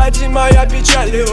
ради моя печаль,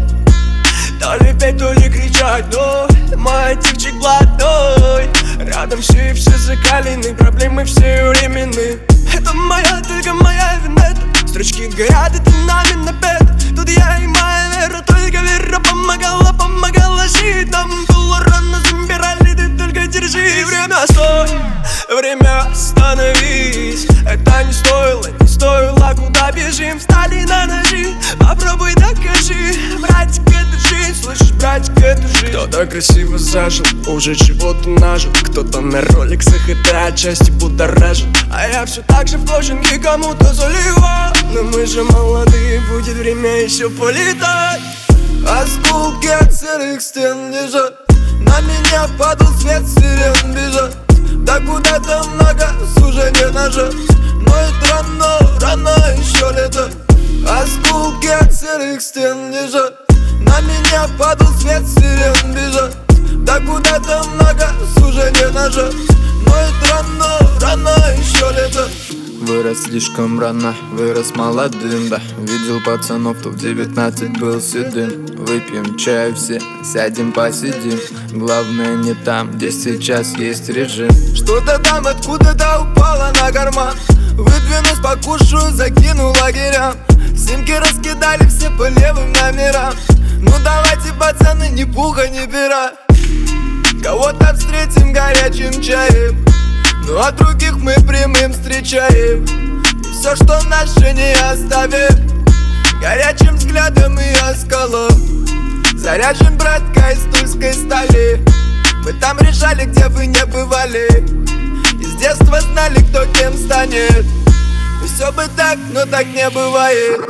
то ли петь, то ли кричать, но мой активчик блатной. Рядом все и все закалены, проблемы все временны. Это моя, только моя вина. Строчки горят, это нами напето. Тут я и моя вера, только вера помогала жить. Нам было рано, забирали, ты только держи. Время, стой, время остановись. Это не стоило, куда бежим? Встали на ножи, попробуй докажи. Братик, это жизнь, слышишь, братик, это жизнь. Кто-то красиво зажил, уже чего-то нажил. Кто-то на роликсах и отчасти будоражит. А я все так же вложен и кому-то заливаю. Но мы же молодые, будет время еще полетать. Осколки от серых стен лежат, на меня падал свет, сирен бежат. Да куда-то много сужения ножа, но это рано еще лето. Осколки от серых стен лежат, на меня падал свет, сирен бежат. Да куда-то много сужения ножа, но это рано еще лето. Вырос слишком рано, вырос молодым, да. Видел пацанов, кто в 19 был седым. Выпьем чаю все, сядем посидим. Главное не там, где сейчас есть режим. Что-то там откуда-то упало на карман. Выдвинусь, покушаю, закину лагерям. Симки раскидали все по левым номерам. Ну давайте, пацаны, ни пуха, ни пера. Кого-то встретим горячим чаем, ну а других мы прямым встречаем. И все, что наше, не оставим. Горячим взглядом и оскалом заряжен, братка, из тульской стали. Мы там решали, где вы не бывали, и с детства знали, кто кем станет. И все бы так, но так не бывает.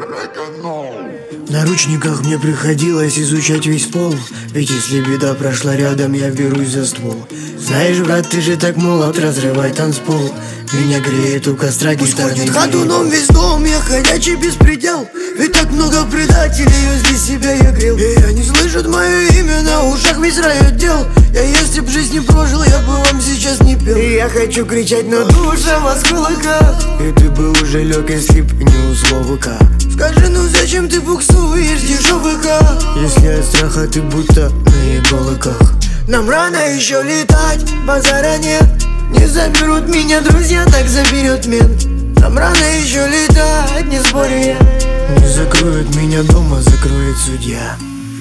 В наручниках мне приходилось изучать весь пол, ведь если беда прошла рядом, я берусь за ствол. Знаешь, брат, ты же так молод, разрывай танцпол. Меня греет у костра гитарный. Пусть ходит ходуном весь дом, я ходячий беспредел. Ведь так много предателей, возле себя я грел. И они слышат мое имя, на ушах весь рай отдел. Я если б жизнь не прожил, я бы вам сейчас не пел. И я хочу кричать, но душа в осколках. И ты бы уже лег, если б не условика. Скажи, ну зачем ты буксуешь дешевыка? Если от страха ты будто на иголках. Нам рано еще летать, базара нет. Не заберут меня друзья, так заберет мент. Нам рано еще летать, не спорю я. Не закроют меня дома, закроет судья.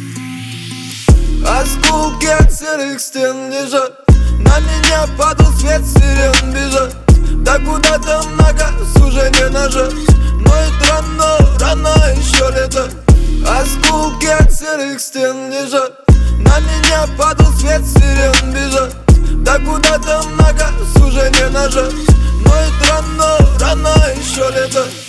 Осколки от серых стен лежат, на меня падал свет, сирен бежат. Да куда-то много сужения ножа, но это рано еще лето. Осколки от серых стен лежат, на меня падал свет, сирен бежат. Да куда-то много сужения ножа, но это рано еще лето.